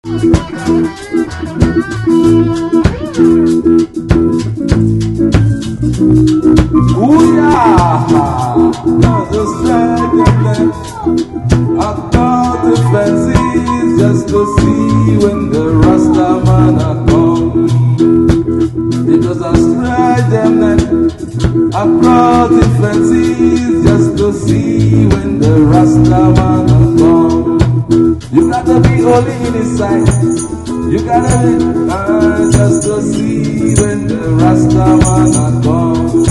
Ooh yeah, just like them. I thought the fancies just to see when the Rasta man a come. It was a strike them then. I thought the fancies just to see when the Rasta man a come. You gotta be holy in his sight. You gotta be just to see when the Rasta man a come.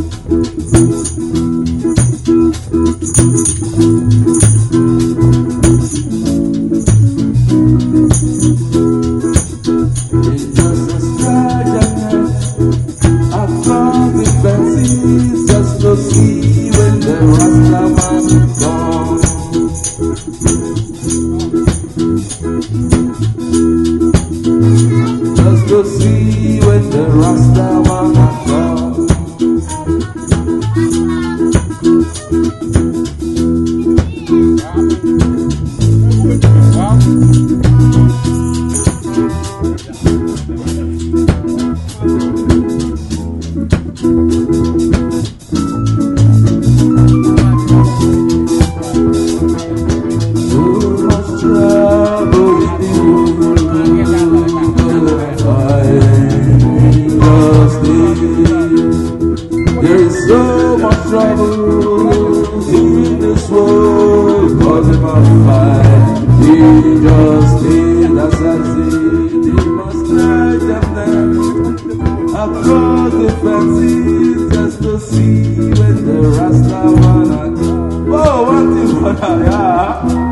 It's just a strategy. I've got the fancies just to see when the Rasta man come. Just to see when the Rasta man come. There is so much trouble in this world, causing my fight. Injustice, as I see, they must let them down. Across the fences, just to see when the Rasta man come. Oh, one thing, brother, yeah.